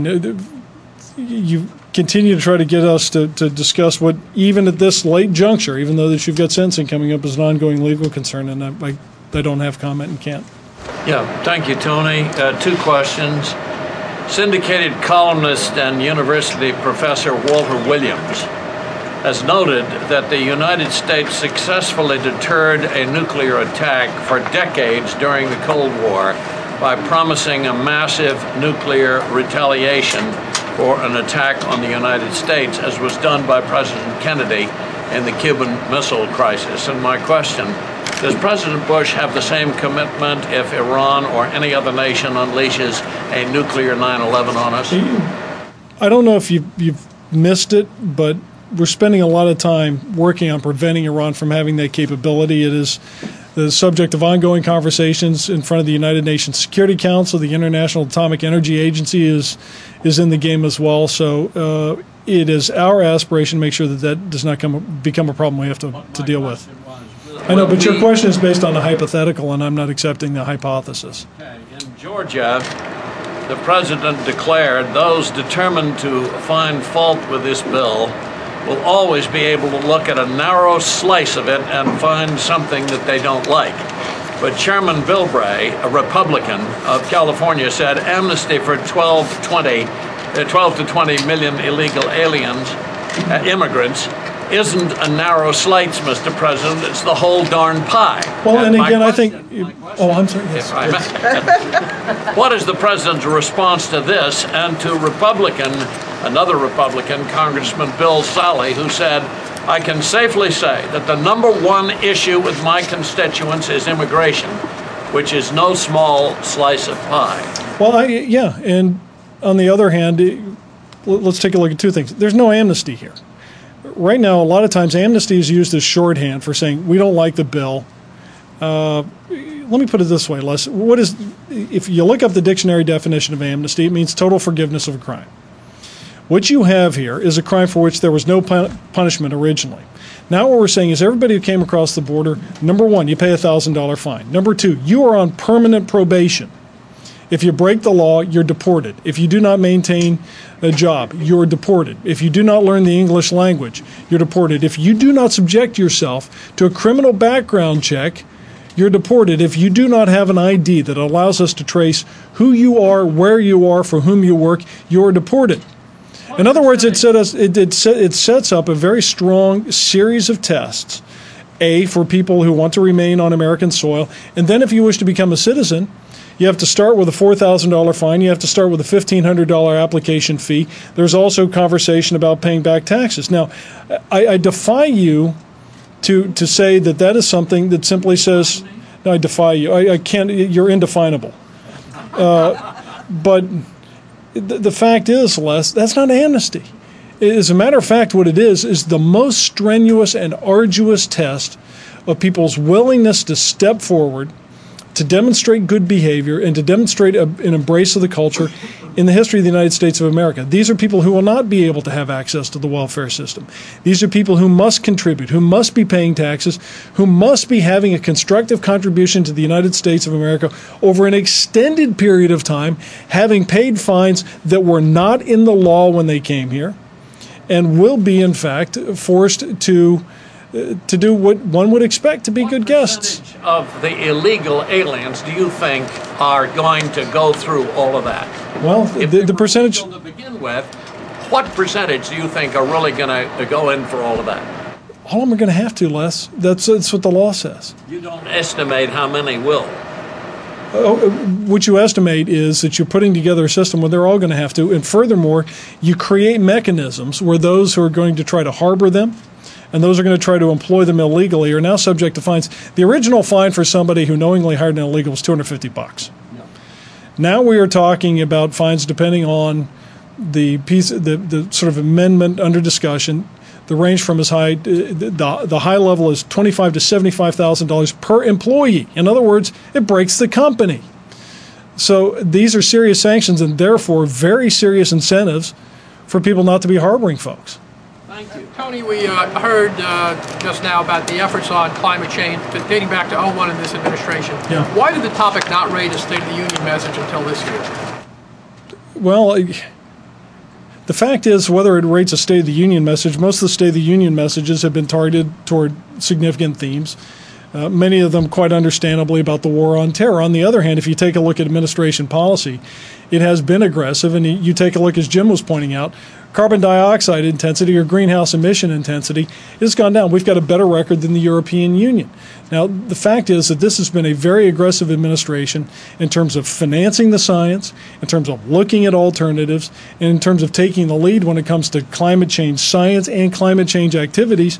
you continue to try to get us to, to discuss what, even at this late juncture, even though that you've got sentencing coming up as an ongoing legal concern, and I, I, I don't have comment and can't. Yeah, thank you, Tony. Uh, two questions. Syndicated columnist and university professor Walter Williams has noted that the United States successfully deterred a nuclear attack for decades during the Cold War by promising a massive nuclear retaliation for an attack on the United States, as was done by President Kennedy in the Cuban Missile Crisis. And my question, Does President Bush have the same commitment if Iran or any other nation unleashes a nuclear nine eleven on us? I don't know if you, you've missed it, but we're spending a lot of time working on preventing Iran from having that capability. It is the subject of ongoing conversations in front of the United Nations Security Council. The International Atomic Energy Agency is is in the game as well. So uh, it is our aspiration to make sure that that does not come become a problem we have to, to deal with. I know, but your question is based on a hypothetical, and I'm not accepting the hypothesis. Okay. In Georgia, the president declared those determined to find fault with this bill will always be able to look at a narrow slice of it and find something that they don't like. But Chairman Bilbray, a Republican of California, said amnesty for twelve, twenty, uh, twelve to twenty million illegal aliens, uh, immigrants, isn't a narrow slice, Mister President. It's the whole darn pie. Well, and, and again, question, I think. Oh, I'm sorry. Yes. I may, what is the president's response to this and to Republican, another Republican, Congressman Bill Solly, who said, I can safely say that the number one issue with my constituents is immigration, which is no small slice of pie. Well, I, yeah, and on the other hand, it, let's take a look at two things. There's no amnesty here. Right now, a lot of times amnesty is used as shorthand for saying we don't like the bill. Uh, let me put it this way, Les. What is, if you look up the dictionary definition of amnesty, it means total forgiveness of a crime. What you have here is a crime for which there was no pun- punishment originally. Now what we're saying is everybody who came across the border, number one, you pay a one thousand dollars fine. Number two, you are on permanent probation. If you break the law, you're deported. If you do not maintain a job, you're deported. If you do not learn the English language, you're deported. If you do not subject yourself to a criminal background check, you're deported. If you do not have an I D that allows us to trace who you are, where you are, for whom you work, you're deported. In other words, it, set us, it, it, set, it sets up a very strong series of tests, A, for people who want to remain on American soil, and then if you wish to become a citizen, you have to start with a four thousand dollars fine. You have to start with a fifteen hundred dollars application fee. There's also conversation about paying back taxes. Now, I, I defy you to to say that that is something that simply says, no, I defy you. I, I can't, you're indefinable. Uh, but the, the fact is, Les, that's not amnesty. As a matter of fact, what it is is the most strenuous and arduous test of people's willingness to step forward, to demonstrate good behavior, and to demonstrate a, an embrace of the culture in the history of the United States of America. These are people who will not be able to have access to the welfare system. These are people who must contribute, who must be paying taxes, who must be having a constructive contribution to the United States of America over an extended period of time, having paid fines that were not in the law when they came here, and will be, in fact, forced to to do what one would expect to be what good guests. Of the illegal aliens do you think are going to go through all of that? Well, if the, the percentage to begin with, what percentage do you think are really going to go in for all of that? All of them are going to have to, Les. That's, that's what the law says. You don't estimate how many will. Oh, what you estimate is that you're putting together a system where they're all going to have to, and furthermore, you create mechanisms where those who are going to try to harbor them and those are going to try to employ them illegally are now subject to fines. The original fine for somebody who knowingly hired an illegal was two hundred fifty bucks. No. Now we are talking about fines depending on the piece, the, the sort of amendment under discussion. The range from as high, the, the high level is twenty-five to seventy-five thousand dollars per employee. In other words, it breaks the company. So these are serious sanctions and therefore very serious incentives for people not to be harboring folks. Thank you. Tony, we uh, heard uh, just now about the efforts on climate change dating back to oh one in this administration. Yeah. Why did the topic not raise a State of the Union message until this year? Well, the fact is, whether it rates a State of the Union message, most of the State of the Union messages have been targeted toward significant themes, uh, many of them quite understandably about the war on terror. On the other hand, if you take a look at administration policy, it has been aggressive, and you take a look, as Jim was pointing out, carbon dioxide intensity or greenhouse emission intensity has gone down. We've got a better record than the European Union. Now, the fact is that this has been a very aggressive administration in terms of financing the science, in terms of looking at alternatives, and in terms of taking the lead when it comes to climate change science and climate change activities.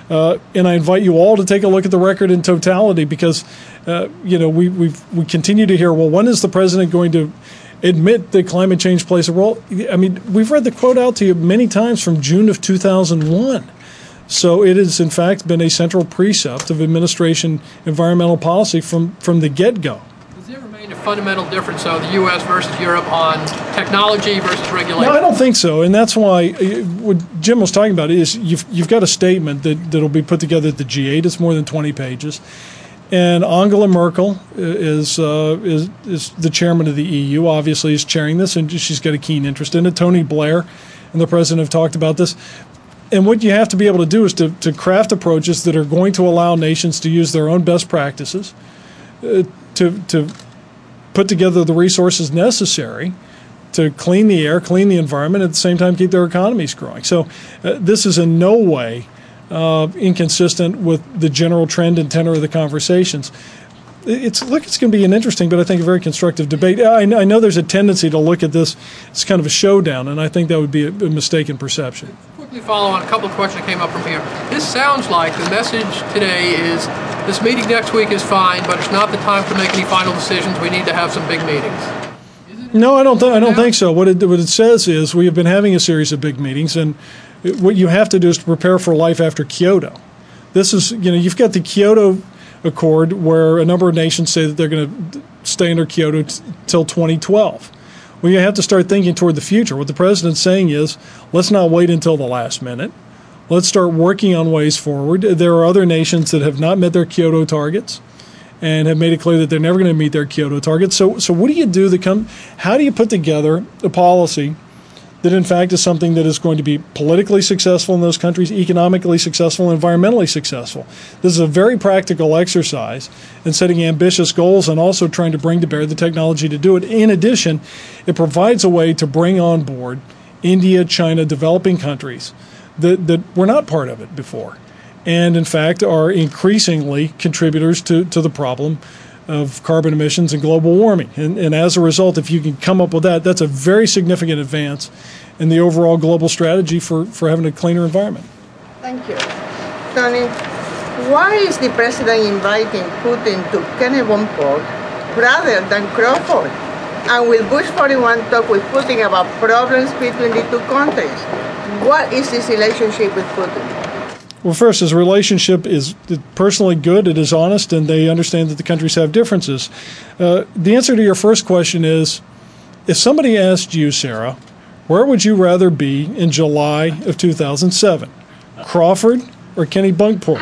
Uh, and I invite you all to take a look at the record in totality because, uh, you know, we we we continue to hear, well, when is the president going to admit that climate change plays a role? I mean, we've read the quote out to you many times from June of two thousand one. So it has, in fact, been a central precept of administration environmental policy from, from the get-go. Does there remain a fundamental difference, though, the U S versus Europe on technology versus regulation? No, I don't think so, and that's why uh, what Jim was talking about is you've you've got a statement that that'll be put together at the G eight. It's more than twenty pages, and Angela Merkel is uh, is is the chairman of the E U. Obviously, is chairing this, and she's got a keen interest in it. Tony Blair and the president have talked about this. And what you have to be able to do is to, to craft approaches that are going to allow nations to use their own best practices, uh, to to put together the resources necessary to clean the air, clean the environment, at the same time keep their economies growing. So uh, this is in no way uh, inconsistent with the general trend and tenor of the conversations. It's look, it's going to be an interesting, but I think a very constructive debate. I, I know there's a tendency to look at this as kind of a showdown, and I think that would be a, a mistaken perception. Quickly follow on a couple of questions that came up from here. This sounds like the message today is this meeting next week is fine, but it's not the time to make any final decisions. We need to have some big meetings. No, I don't. Th- I don't think so. What it what it says is we have been having a series of big meetings, and what you have to do is to prepare for life after Kyoto. This is, you know, you've got the Kyoto Accord where a number of nations say that they're going to stay under Kyoto t- till twenty twelve. Well, you have to start thinking toward the future. What the president's saying is, let's not wait until the last minute. Let's start working on ways forward. There are other nations that have not met their Kyoto targets and have made it clear that they're never going to meet their Kyoto targets. So, so what do you do that come? How do you put together a policy that, in fact, is something that is going to be politically successful in those countries, economically successful, environmentally successful? This is a very practical exercise in setting ambitious goals and also trying to bring to bear the technology to do it. In addition, it provides a way to bring on board India, China, developing countries that, that were not part of it before, and in fact are increasingly contributors to, to the problem of carbon emissions and global warming. And, and as a result, if you can come up with that, that's a very significant advance in the overall global strategy for, for having a cleaner environment. Thank you. Tony, why is the president inviting Putin to Kennebunkport rather than Crawford? And will Bush forty-one talk with Putin about problems between the two countries? What is his relationship with Putin? Well, first, his relationship is personally good, it is honest, and they understand that the countries have differences. Uh, the answer to your first question is, if somebody asked you, Sarah, where would you rather be in July of two thousand seven, Crawford or Kennebunkport?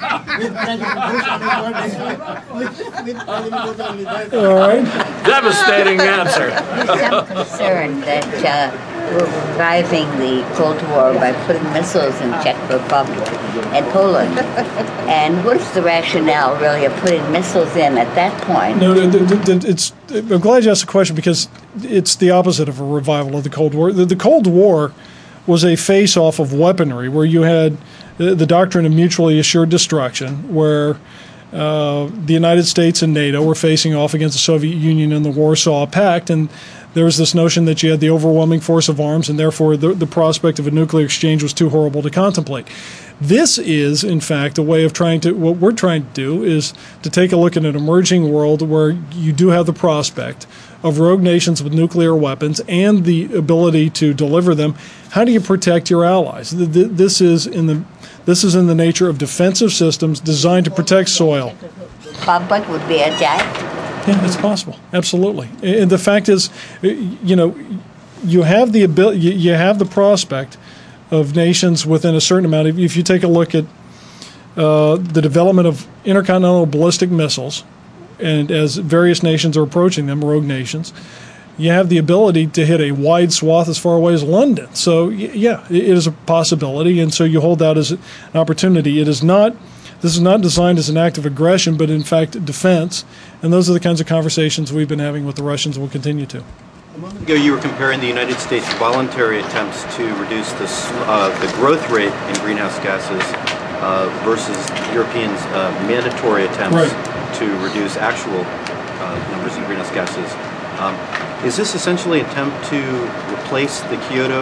All right. Devastating answer. I'm concerned that uh, we're reviving the Cold War by putting missiles in Czech Republic and Poland. And what is the rationale, really, of putting missiles in at that point? No, it's. I'm glad you asked the question because it's the opposite of a revival of the Cold War. The, the Cold War was a face-off of weaponry where you had the, the doctrine of mutually assured destruction, where uh, the United States and NATO were facing off against the Soviet Union and the Warsaw Pact, and there was this notion that you had the overwhelming force of arms, and therefore the, the prospect of a nuclear exchange was too horrible to contemplate. This is, in fact, a way of trying to, what we're trying to do is to take a look at an emerging world where you do have the prospect of rogue nations with nuclear weapons and the ability to deliver them. How do you protect your allies? This is in the, this is in the nature of defensive systems designed to protect soil. Republic would be attacked? Yeah, it's possible. Absolutely. And the fact is, you know, you have the ability, you have the prospect of nations within a certain amount. If you take a look at uh, the development of intercontinental ballistic missiles, and as various nations are approaching them, rogue nations, you have the ability to hit a wide swath as far away as London. So, yeah, it is a possibility, and so you hold that as an opportunity. It is not. This is not designed as an act of aggression, but in fact defense, and those are the kinds of conversations we've been having with the Russians and will continue to. A moment ago, you were comparing the United States' voluntary attempts to reduce the, uh, the growth rate in greenhouse gases uh, versus Europeans' uh, mandatory attempts right. to reduce actual uh, numbers of greenhouse gases. Um, is this essentially an attempt to replace the Kyoto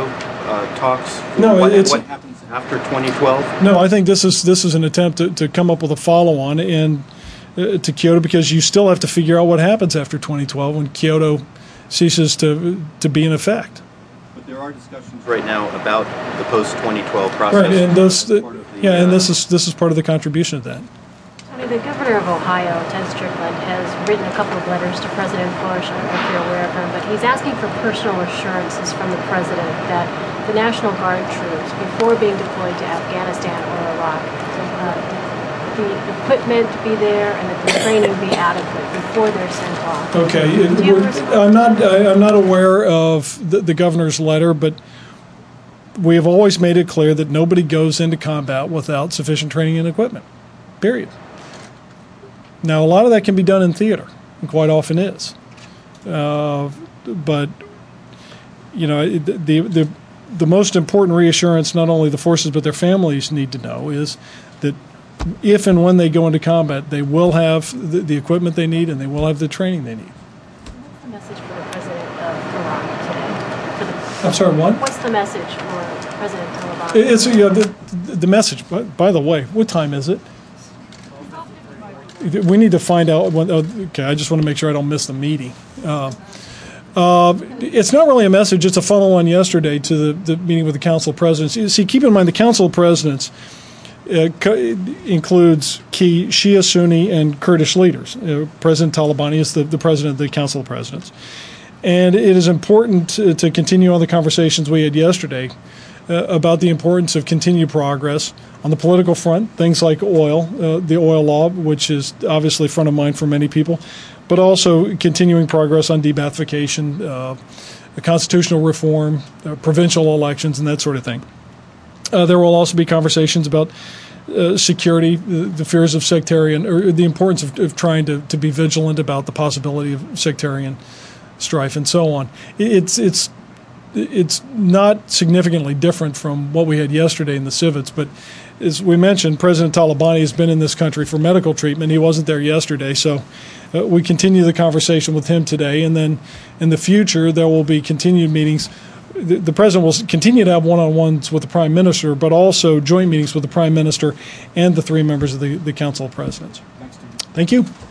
uh, talks? No, what, it's- what happens after twenty twelve? No, I think this is this is an attempt to, to come up with a follow-on and uh, to Kyoto, because you still have to figure out what happens after twenty twelve when Kyoto ceases to to be in effect. But there are discussions right now about the post twenty twelve process. Right, and those, uh, yeah, and this is this is part of the contribution to that. Tony, the governor of Ohio, Ted Strickland, has written a couple of letters to President Bush. I don't know if you're aware of him, but he's asking for personal assurances from the president that the National Guard troops, before being deployed to Afghanistan or Iraq, uh, the equipment be there and that the training be adequate before they're sent off. Okay, Do it- you we're- have I'm not I, I'm not aware of the, the governor's letter, but we have always made it clear that nobody goes into combat without sufficient training and equipment. Period. Now, a lot of that can be done in theater, and quite often is. Uh, but you know, it- the the the most important reassurance not only the forces but their families need to know is that if and when they go into combat, they will have the, the equipment they need and they will have the training they need. What's the message for the president of Iran today? For the, I'm sorry, what? What's the message for President Taliban? It's you know, the, the message. By, by the way, what time is it? We need to find out. When, okay, I just want to make sure I don't miss the meeting. Uh, uh, it's not really a message. It's a follow-on yesterday to the, the meeting with the Council of Presidents. You see, keep in mind the Council of Presidents uh, co- includes key Shia, Sunni, and Kurdish leaders. Uh, President Talabani is the, the president of the Council of Presidents. And it is important to, to continue on the conversations we had yesterday uh, about the importance of continued progress on the political front, things like oil, uh, the oil law, which is obviously front of mind for many people, but also continuing progress on de-Baathification, uh, constitutional reform, uh, provincial elections, and that sort of thing. Uh, there will also be conversations about uh, security, the, the fears of sectarian, or the importance of, of trying to, to be vigilant about the possibility of sectarian strife and so on. It's it's it's not significantly different from what we had yesterday in the civets, but as we mentioned, President Talabani has been in this country for medical treatment. He wasn't there yesterday, so uh, we continue the conversation with him today, and then in the future there will be continued meetings. The, the president will continue to have one-on-ones with the prime minister, but also joint meetings with the prime minister and the three members of the, the Council of Presidents. Thank you.